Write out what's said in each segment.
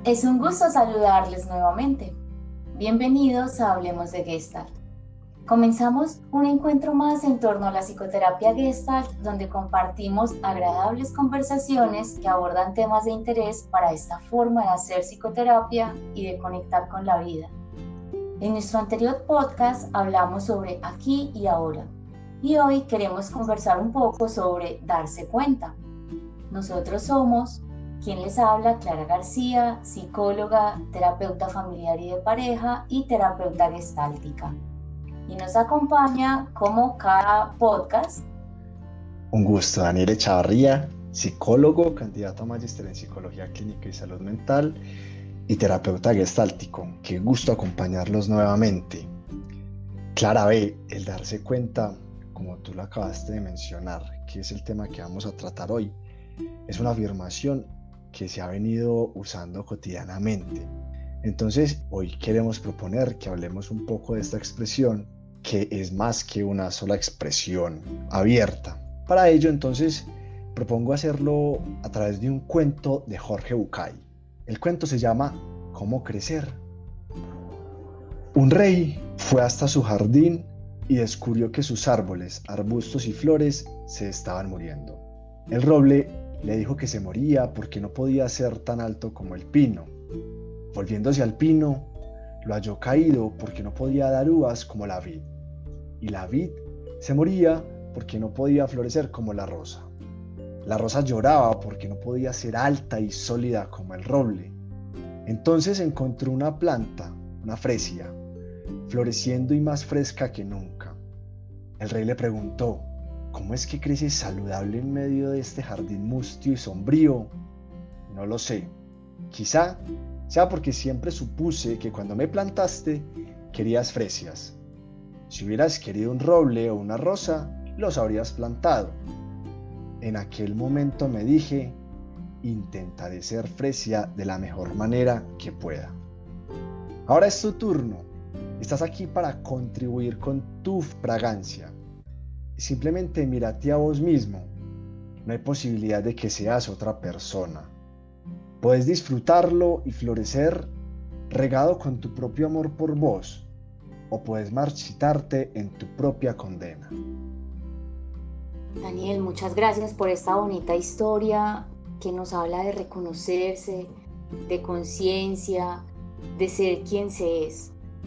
Es un gusto saludarles nuevamente. Bienvenidos a Hablemos de Gestalt. Comenzamos un encuentro más en torno a la psicoterapia Gestalt, donde compartimos agradables conversaciones que abordan temas de interés para esta forma de hacer psicoterapia y de conectar con la vida. En nuestro anterior podcast hablamos sobre aquí y ahora, y hoy queremos conversar un poco sobre darse cuenta. Nosotros somos quien les habla, Clara García, psicóloga, terapeuta familiar y de pareja y terapeuta gestáltica. Y nos acompaña, como cada podcast, un gusto, Daniel Echavarría, psicólogo, candidato a magíster en psicología clínica y salud mental y terapeuta gestáltico. Qué gusto acompañarlos nuevamente. Clara B, el darse cuenta, como tú lo acabaste de mencionar, que es el tema que vamos a tratar hoy, es una afirmación que se ha venido usando cotidianamente. Entonces, hoy queremos proponer que hablemos un poco de esta expresión, que es más que una sola expresión abierta. Para ello, entonces, propongo hacerlo a través de un cuento de Jorge Bucay. El cuento se llama ¿Cómo crecer? Un rey fue hasta su jardín y descubrió que sus árboles, arbustos y flores se estaban muriendo. El roble le dijo que se moría porque no podía ser tan alto como el pino. Volviéndose al pino, lo halló caído porque no podía dar uvas como la vid. Y la vid se moría porque no podía florecer como la rosa. La rosa lloraba porque no podía ser alta y sólida como el roble. Entonces encontró una planta, una fresia, floreciendo y más fresca que nunca. El rey le preguntó: ¿cómo es que creces saludable en medio de este jardín mustio y sombrío? No lo sé. Quizá sea porque siempre supuse que cuando me plantaste querías fresias. Si hubieras querido un roble o una rosa, los habrías plantado. En aquel momento me dije: intentaré ser fresia de la mejor manera que pueda. Ahora es tu turno. Estás aquí para contribuir con tu fragancia. Simplemente mírate a vos mismo. No hay posibilidad de que seas otra persona. Puedes disfrutarlo y florecer regado con tu propio amor por vos, o puedes marchitarte en tu propia condena. Daniel, muchas gracias por esta bonita historia que nos habla de reconocerse, de conciencia, de ser quien se es.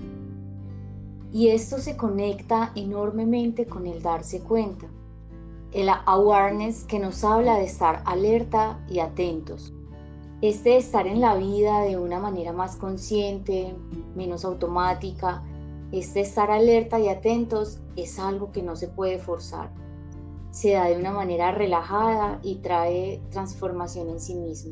Y esto se conecta enormemente con el darse cuenta, el awareness que nos habla de estar alerta y atentos. De estar en la vida de una manera más consciente, menos automática, estar alerta y atentos es algo que no se puede forzar. Se da de una manera relajada y trae transformación en sí mismo.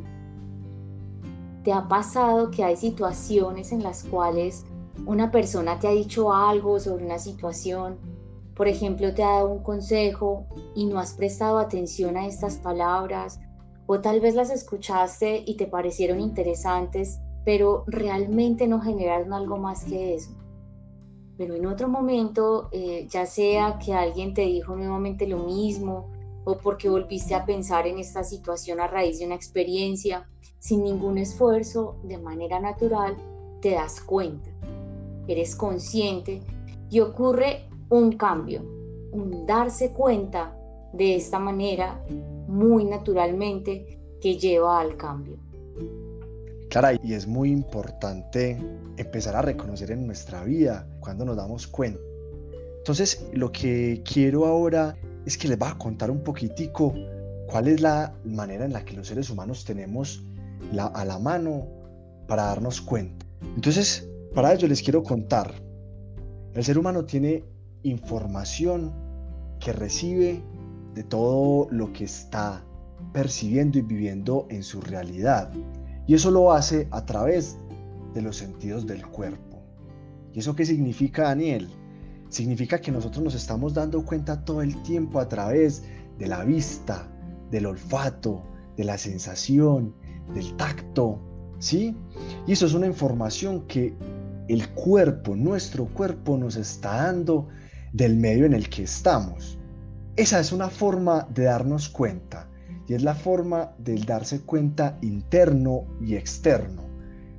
¿Te ha pasado que hay situaciones en las cuales una persona te ha dicho algo sobre una situación? Por ejemplo, te ha dado un consejo y no has prestado atención a estas palabras, o tal vez las escuchaste y te parecieron interesantes, pero realmente no generaron algo más que eso. Pero en otro momento, ya sea que alguien te dijo nuevamente lo mismo, o porque volviste a pensar en esta situación a raíz de una experiencia, sin ningún esfuerzo, de manera natural, te das cuenta, eres consciente y ocurre un cambio, un darse cuenta de esta manera muy naturalmente que lleva al cambio. Clara, y es muy importante empezar a reconocer en nuestra vida cuando nos damos cuenta. Entonces, lo que quiero ahora es que les voy a contar un poquitico cuál es la manera en la que los seres humanos tenemos a la mano para darnos cuenta. Entonces, para ello les quiero contar. El ser humano tiene información que recibe de todo lo que está percibiendo y viviendo en su realidad. Y eso lo hace a través de los sentidos del cuerpo. ¿Y eso qué significa, Daniel? Significa que nosotros nos estamos dando cuenta todo el tiempo a través de la vista, del olfato, de la sensación, del tacto, ¿sí? Y eso es una información que el cuerpo, nuestro cuerpo, nos está dando del medio en el que estamos. Esa es una forma de darnos cuenta, y es la forma del darse cuenta interno y externo.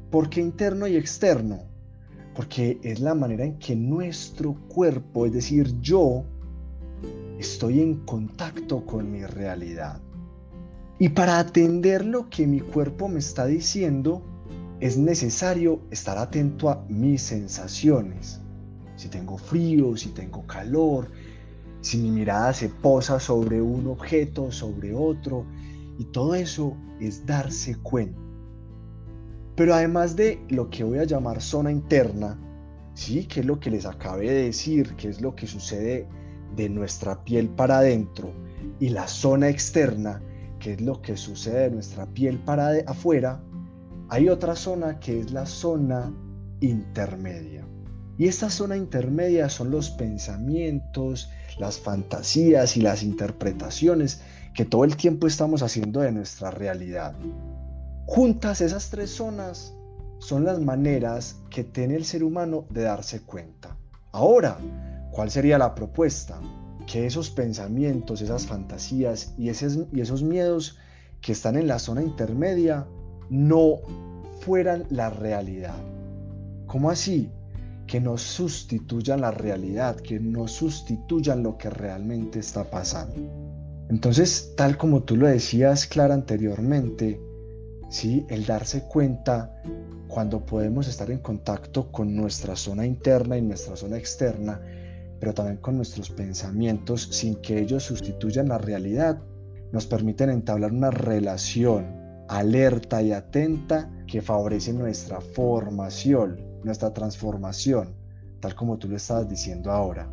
¿Por qué interno y externo? Porque es la manera en que nuestro cuerpo, es decir, yo, estoy en contacto con mi realidad. Y para atender lo que mi cuerpo me está diciendo, es necesario estar atento a mis sensaciones. Si tengo frío, si tengo calor, si mi mirada se posa sobre un objeto, sobre otro, y todo eso es darse cuenta. Pero además de lo que voy a llamar zona interna, ¿sí? Que es lo que les acabé de decir, que es lo que sucede de nuestra piel para adentro, y la zona externa, que es lo que sucede de nuestra piel para afuera, hay otra zona que es la zona intermedia. Y esta zona intermedia son los pensamientos, las fantasías y las interpretaciones que todo el tiempo estamos haciendo de nuestra realidad. Juntas esas tres zonas son las maneras que tiene el ser humano de darse cuenta. Ahora, ¿cuál sería la propuesta? Que esos pensamientos, esas fantasías y esos miedos que están en la zona intermedia no fueran la realidad. ¿Cómo así? Que no sustituyan la realidad, que no sustituyan lo que realmente está pasando. Entonces, tal como tú lo decías, Clara, anteriormente, ¿sí? El darse cuenta cuando podemos estar en contacto con nuestra zona interna y nuestra zona externa, pero también con nuestros pensamientos sin que ellos sustituyan la realidad, nos permiten entablar una relación alerta y atenta que favorece nuestra formación, nuestra transformación, tal como tú lo estabas diciendo ahora.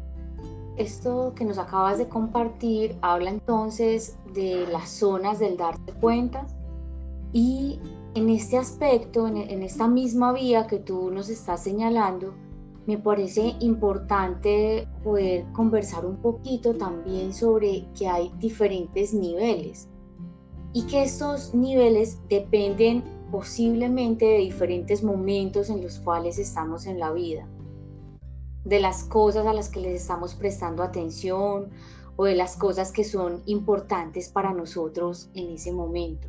Esto que nos acabas de compartir habla entonces de las zonas del darse cuenta, y en este aspecto, en esta misma vía que tú nos estás señalando, me parece importante poder conversar un poquito también sobre que hay diferentes niveles y que estos niveles dependen posiblemente de diferentes momentos en los cuales estamos en la vida, de las cosas a las que les estamos prestando atención o de las cosas que son importantes para nosotros en ese momento.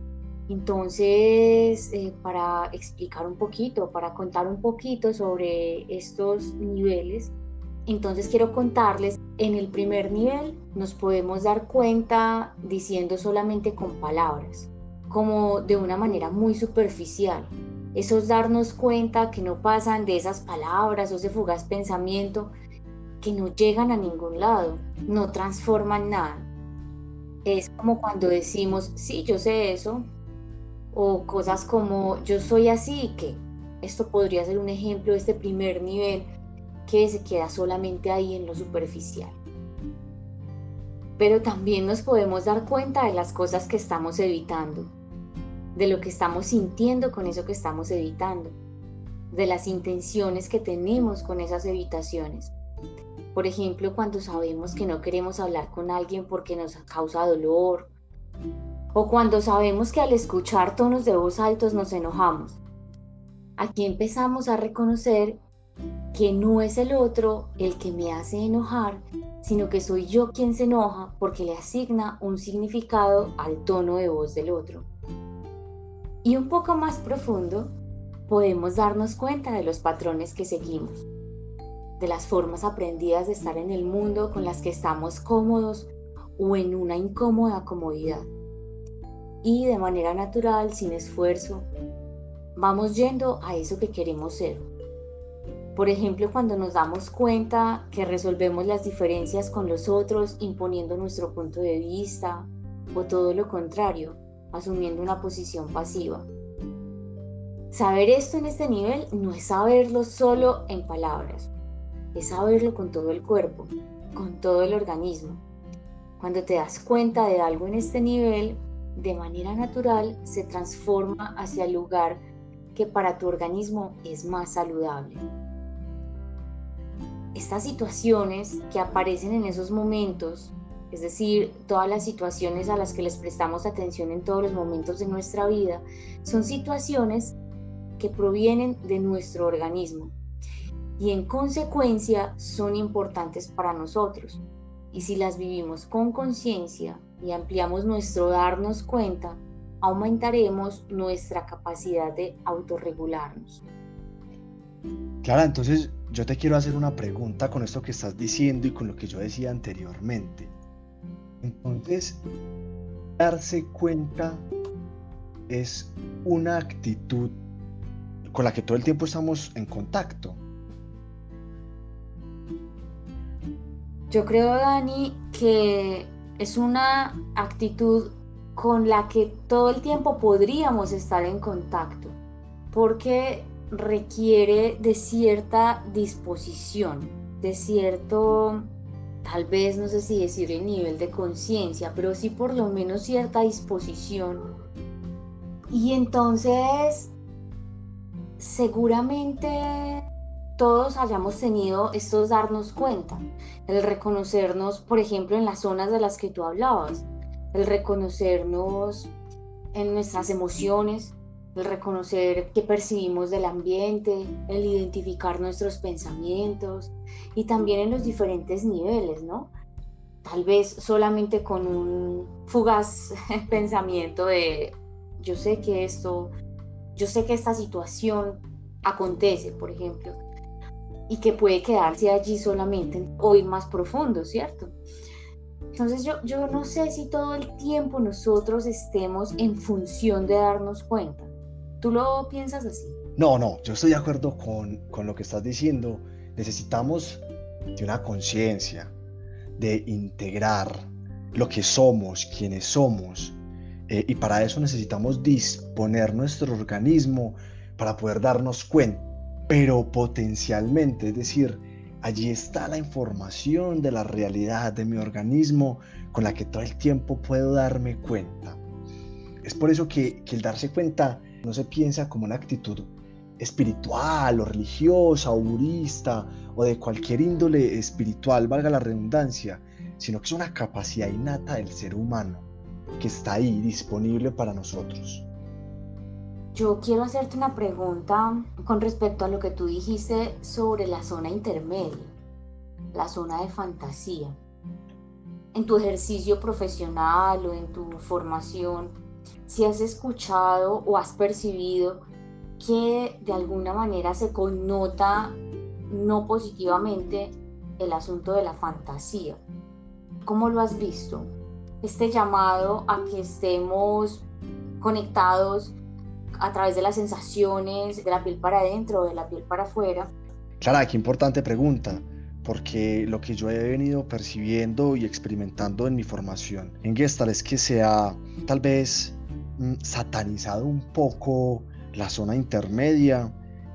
Entonces, para explicar un poquito, para contar un poquito sobre estos niveles, entonces quiero contarles, en el primer nivel nos podemos dar cuenta diciendo solamente con palabras, como de una manera muy superficial. Eso es darnos cuenta que no pasan de esas palabras o ese fugaz pensamiento que no llegan a ningún lado, no transforman nada. Es como cuando decimos, sí, yo sé eso, o cosas como yo soy así y que esto podría ser un ejemplo de este primer nivel que se queda solamente ahí en lo superficial. Pero también nos podemos dar cuenta de las cosas que estamos evitando, de lo que estamos sintiendo con eso que estamos evitando, de las intenciones que tenemos con esas evitaciones. Por ejemplo, cuando sabemos que no queremos hablar con alguien porque nos causa dolor, o cuando sabemos que al escuchar tonos de voz altos nos enojamos. Aquí empezamos a reconocer que no es el otro el que me hace enojar, sino que soy yo quien se enoja porque le asigna un significado al tono de voz del otro. Y un poco más profundo, podemos darnos cuenta de los patrones que seguimos, de las formas aprendidas de estar en el mundo con las que estamos cómodos o en una incómoda comodidad. Y de manera natural, sin esfuerzo, vamos yendo a eso que queremos ser. Por ejemplo, cuando nos damos cuenta que resolvemos las diferencias con los otros imponiendo nuestro punto de vista, o todo lo contrario, asumiendo una posición pasiva. Saber esto en este nivel no es saberlo solo en palabras, es saberlo con todo el cuerpo, con todo el organismo. Cuando te das cuenta de algo en este nivel, de manera natural se transforma hacia el lugar que para tu organismo es más saludable. Estas situaciones que aparecen en esos momentos, es decir, todas las situaciones a las que les prestamos atención en todos los momentos de nuestra vida, son situaciones que provienen de nuestro organismo y en consecuencia son importantes para nosotros. Y si las vivimos con conciencia y ampliamos nuestro darnos cuenta, aumentaremos nuestra capacidad de autorregularnos. Clara, entonces yo te quiero hacer una pregunta con esto que estás diciendo y con lo que yo decía anteriormente. Entonces, darse cuenta es una actitud con la que todo el tiempo estamos en contacto. Yo creo, Dani, que es una actitud con la que todo el tiempo podríamos estar en contacto, porque requiere de cierta disposición, de cierto, tal vez no sé si decirle nivel de conciencia, pero sí por lo menos cierta disposición. Y entonces, seguramente todos hayamos tenido estos darnos cuenta, el reconocernos, por ejemplo, en las zonas de las que tú hablabas, el reconocernos en nuestras emociones, el reconocer qué percibimos del ambiente, el identificar nuestros pensamientos y también en los diferentes niveles, ¿no? Tal vez solamente con un fugaz pensamiento de yo sé que esta situación acontece, por ejemplo, y que puede quedarse allí solamente o ir más profundo, ¿cierto? Entonces yo no sé si todo el tiempo nosotros estemos en función de darnos cuenta. ¿Tú lo piensas así? No, yo estoy de acuerdo con lo que estás diciendo. Necesitamos de una conciencia, de integrar lo que somos, quiénes somos, y para eso necesitamos disponer nuestro organismo para poder darnos cuenta, pero potencialmente, es decir, allí está la información de la realidad de mi organismo con la que todo el tiempo puedo darme cuenta. Es por eso que el darse cuenta no se piensa como una actitud espiritual o religiosa o budista o de cualquier índole espiritual, valga la redundancia, sino que es una capacidad innata del ser humano que está ahí disponible para nosotros. Yo quiero hacerte una pregunta con respecto a lo que tú dijiste sobre la zona intermedia, la zona de fantasía. En tu ejercicio profesional o en tu formación, si has escuchado o has percibido que de alguna manera se connota no positivamente el asunto de la fantasía. ¿Cómo lo has visto? Este llamado a que estemos conectados a través de las sensaciones, de la piel para adentro o de la piel para afuera. Clara, qué importante pregunta, porque lo que yo he venido percibiendo y experimentando en mi formación en Gestalt es que se ha tal vez satanizado un poco la zona intermedia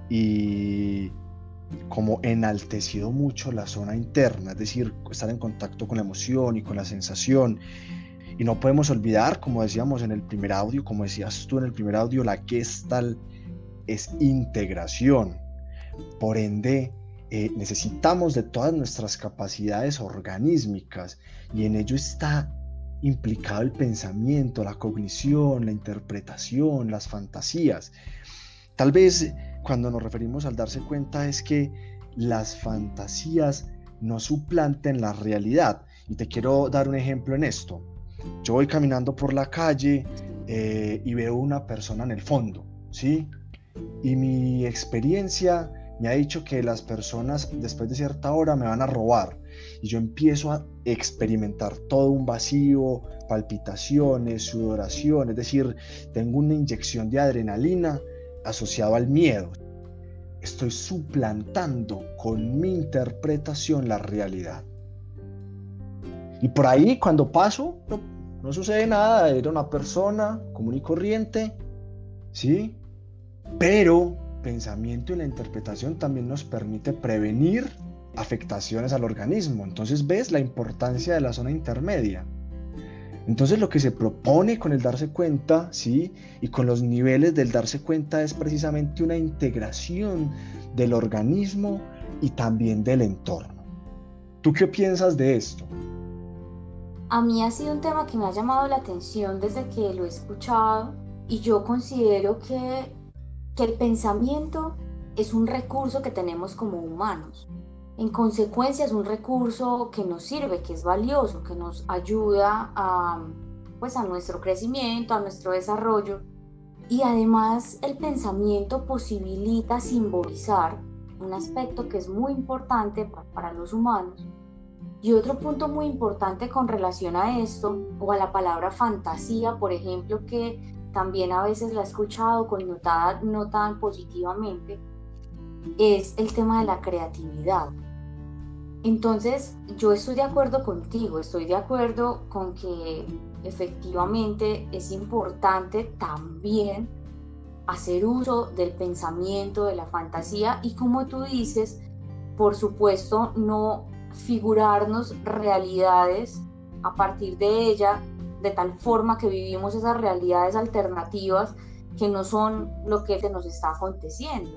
y como enaltecido mucho la zona interna, es decir, estar en contacto con la emoción y con la sensación. Y no podemos olvidar, como decíamos en el primer audio, como decías tú en el primer audio, la Gestalt es integración. Por ende, necesitamos de todas nuestras capacidades organísmicas y en ello está implicado el pensamiento, la cognición, la interpretación, las fantasías. Tal vez cuando nos referimos al darse cuenta es que las fantasías no suplanten la realidad. Y te quiero dar un ejemplo en esto. Yo voy caminando por la calle y veo una persona en el fondo, ¿sí? Y mi experiencia me ha dicho que las personas después de cierta hora me van a robar. Y yo empiezo a experimentar todo un vacío, palpitaciones, sudoración, es decir, tengo una inyección de adrenalina asociado al miedo. Estoy suplantando con mi interpretación la realidad. Y por ahí cuando paso, no sucede nada, era una persona común y corriente, ¿sí? Pero pensamiento y la interpretación también nos permite prevenir afectaciones al organismo. Entonces ves la importancia de la zona intermedia. Entonces lo que se propone con el darse cuenta, ¿sí? Y con los niveles del darse cuenta es precisamente una integración del organismo y también del entorno. ¿Tú qué piensas de esto? A mí ha sido un tema que me ha llamado la atención desde que lo he escuchado y yo considero que el pensamiento es un recurso que tenemos como humanos. En consecuencia es un recurso que nos sirve, que es valioso, que nos ayuda a pues a nuestro crecimiento, a nuestro desarrollo. Y además el pensamiento posibilita simbolizar un aspecto que es muy importante para los humanos. Y otro punto muy importante con relación a esto, o a la palabra fantasía, por ejemplo, que también a veces la he escuchado connotada no tan positivamente, es el tema de la creatividad. Entonces, yo estoy de acuerdo contigo, estoy de acuerdo con que efectivamente es importante también hacer uso del pensamiento, de la fantasía y, como tú dices, por supuesto, no figurarnos realidades a partir de ella, de tal forma que vivimos esas realidades alternativas que no son lo que nos está aconteciendo.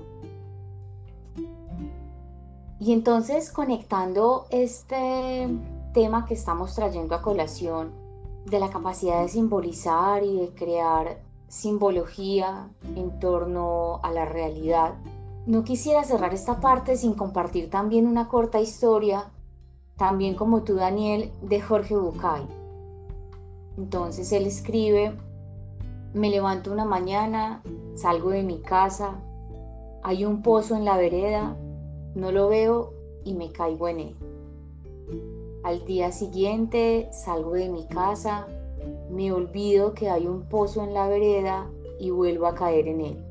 Y entonces, conectando este tema que estamos trayendo a colación, de la capacidad de simbolizar y de crear simbología en torno a la realidad, no quisiera cerrar esta parte sin compartir también una corta historia, también como tú, Daniel, de Jorge Bucay. Entonces él escribe: me levanto una mañana, salgo de mi casa, hay un pozo en la vereda, no lo veo y me caigo en él. Al día siguiente salgo de mi casa, me olvido que hay un pozo en la vereda y vuelvo a caer en él.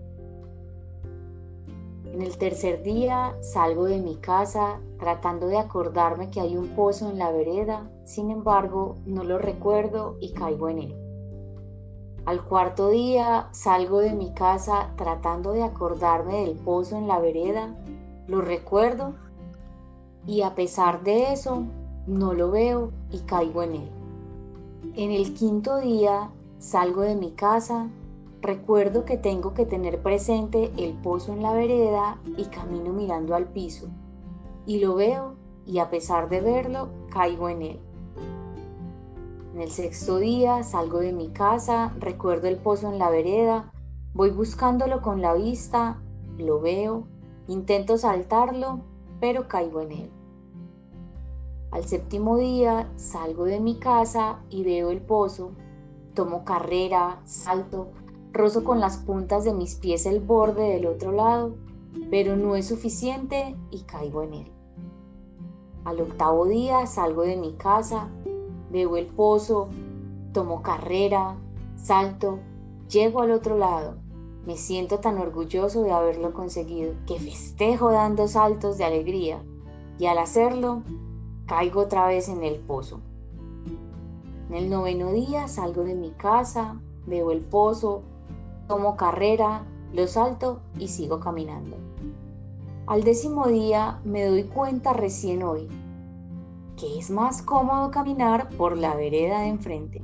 En el tercer día salgo de mi casa tratando de acordarme que hay un pozo en la vereda, sin embargo no lo recuerdo y caigo en él. Al cuarto día salgo de mi casa tratando de acordarme del pozo en la vereda, lo recuerdo y a pesar de eso no lo veo y caigo en él. En el quinto día salgo de mi casa, recuerdo que tengo que tener presente el pozo en la vereda y camino mirando al piso y lo veo y a pesar de verlo caigo en él. En el sexto día salgo de mi casa, recuerdo el pozo en la vereda, voy buscándolo con la vista, lo veo, intento saltarlo, pero caigo en él. Al séptimo día salgo de mi casa y veo el pozo, tomo carrera, salto, rozo con las puntas de mis pies el borde del otro lado, pero no es suficiente y caigo en él. Al octavo día salgo de mi casa, veo el pozo, tomo carrera, salto, llego al otro lado. Me siento tan orgulloso de haberlo conseguido que festejo dando saltos de alegría y al hacerlo caigo otra vez en el pozo. En el noveno día salgo de mi casa, veo el pozo, tomo carrera, lo salto y sigo caminando. Al décimo día me doy cuenta recién hoy que es más cómodo caminar por la vereda de enfrente.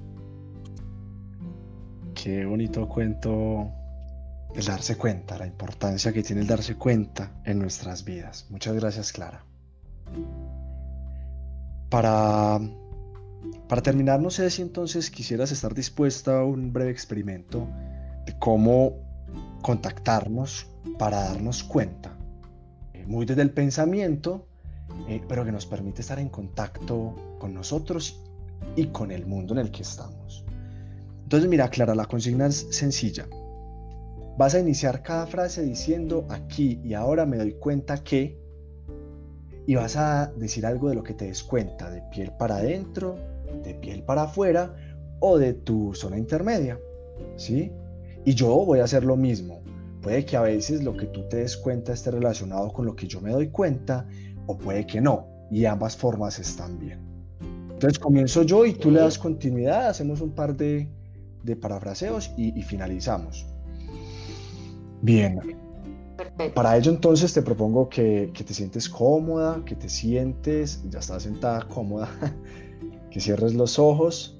Qué bonito cuento el darse cuenta, la importancia que tiene el darse cuenta en nuestras vidas. Muchas gracias, Clara. Para terminar, no sé si entonces quisieras estar dispuesta a un breve experimento de cómo contactarnos para darnos cuenta, muy desde el pensamiento, pero que nos permite estar en contacto con nosotros y con el mundo en el que estamos. Entonces, mira, Clara, la consigna es sencilla. Vas a iniciar cada frase diciendo aquí y ahora me doy cuenta que, y vas a decir algo de lo que te des cuenta, de piel para adentro, de piel para afuera o de tu zona intermedia, ¿sí? Y yo voy a hacer lo mismo. Puede que a veces lo que tú te des cuenta esté relacionado con lo que yo me doy cuenta o puede que no, y ambas formas están bien. Entonces comienzo yo y tú le das continuidad, hacemos un par de parafraseos y finalizamos. Bien. Perfecto. Para ello entonces te propongo que te sientes cómoda, que te sientes, ya estás sentada cómoda, que cierres los ojos.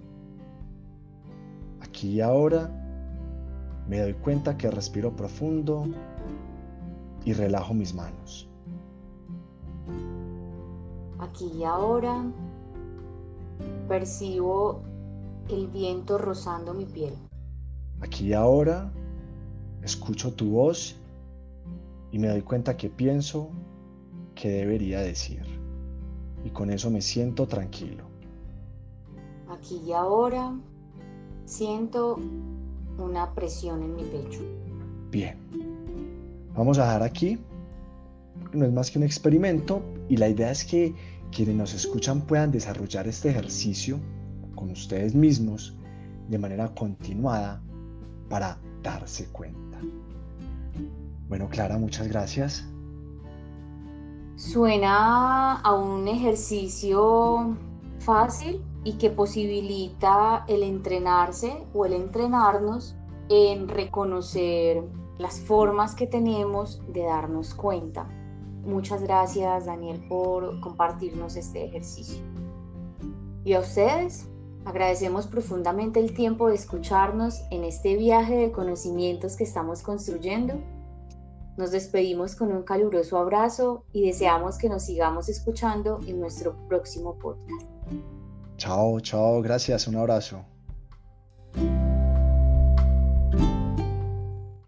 Aquí y ahora me doy cuenta que respiro profundo y relajo mis manos. Aquí y ahora percibo el viento rozando mi piel. Aquí y ahora escucho tu voz y me doy cuenta que pienso que debería decir. Y con eso me siento tranquilo. Aquí y ahora Siento una presión en mi pecho. Bien, vamos a dejar aquí. No es más que un experimento y la idea es que quienes nos escuchan puedan desarrollar este ejercicio con ustedes mismos de manera continuada para darse cuenta. Bueno, Clara, muchas gracias. Suena a un ejercicio fácil y que posibilita el entrenarse o el entrenarnos en reconocer las formas que tenemos de darnos cuenta. Muchas gracias, Daniel, por compartirnos este ejercicio. Y a ustedes, agradecemos profundamente el tiempo de escucharnos en este viaje de conocimientos que estamos construyendo. Nos despedimos con un caluroso abrazo y deseamos que nos sigamos escuchando en nuestro próximo podcast. Chao, chao, gracias, un abrazo.